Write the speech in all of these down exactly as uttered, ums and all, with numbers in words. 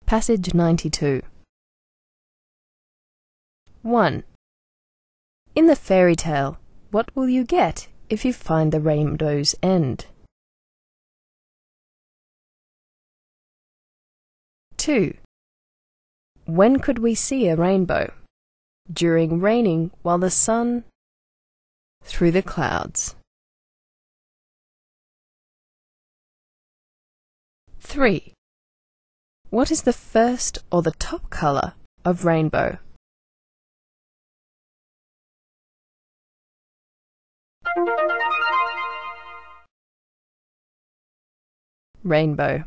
Passage ninety-two. one. In the fairy tale, what will you get if you find the rainbow's end? two. When could we see a rainbow? During raining while the sun through the clouds. three. What is the first or the top color of rainbow? Rainbow.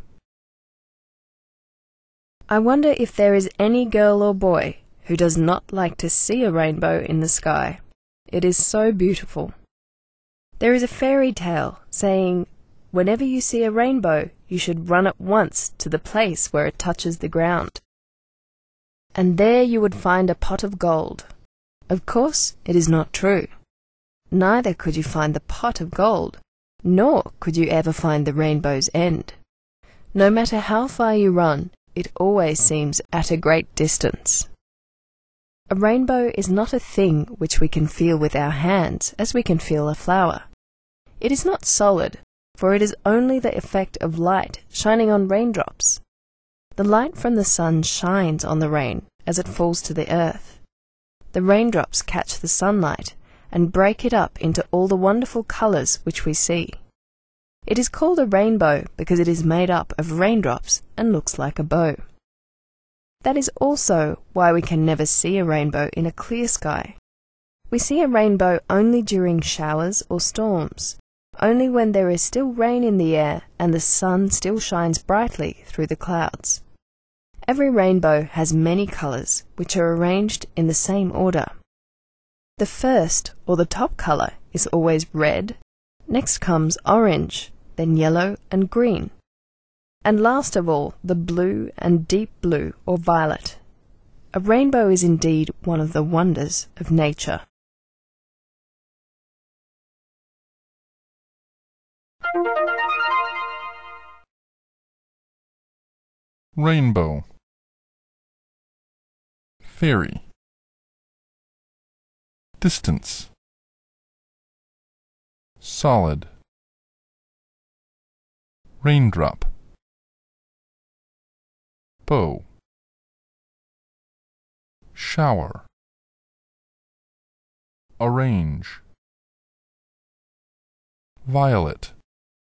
I wonder if there is any girl or boy who does not like to see a rainbow in the sky. It is so beautiful. There is a fairy tale saying, whenever you see a rainbow, you should run at once to the place where it touches the ground. And there you would find a pot of gold. Of course, it is not true. Neither could you find the pot of gold, nor could you ever find the rainbow's end. No matter how far you run, it always seems at a great distance. A rainbow is not a thing which we can feel with our hands as we can feel a flower. It is not solid, for it is only the effect of light shining on raindrops. The light from the sun shines on the rain as it falls to the earth. The raindrops catch the sunlight and break it up into all the wonderful colors which we see. It is called a rainbow because it is made up of raindrops and looks like a bow. That is also why we can never see a rainbow in a clear sky. We see a rainbow only during showers or storms, only when there is still rain in the air and the sun still shines brightly through the clouds. Every rainbow has many colors which are arranged in the same order. The first or the top color is always red, next comes orange, then yellow and green, and last of all the blue and deep blue or violet. A rainbow is indeed one of the wonders of nature. Rainbow. Fairy. Distance. Solid. Raindrop. Bow. Shower. Arrange. Violet.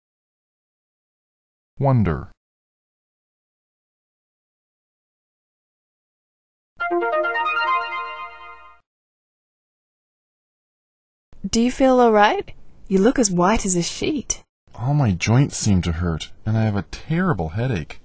Wonder. Do you feel all right? You look as white as a sheet. All my joints seem to hurt, and I have a terrible headache.